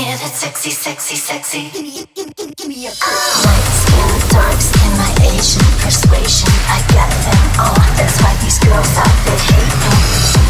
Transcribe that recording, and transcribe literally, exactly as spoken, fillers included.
Get it sexy, sexy, sexy. Give me, give me, give me, give me a light skin, dark skin, my Asian persuasion. I got them all. That's why these girls out there hate me.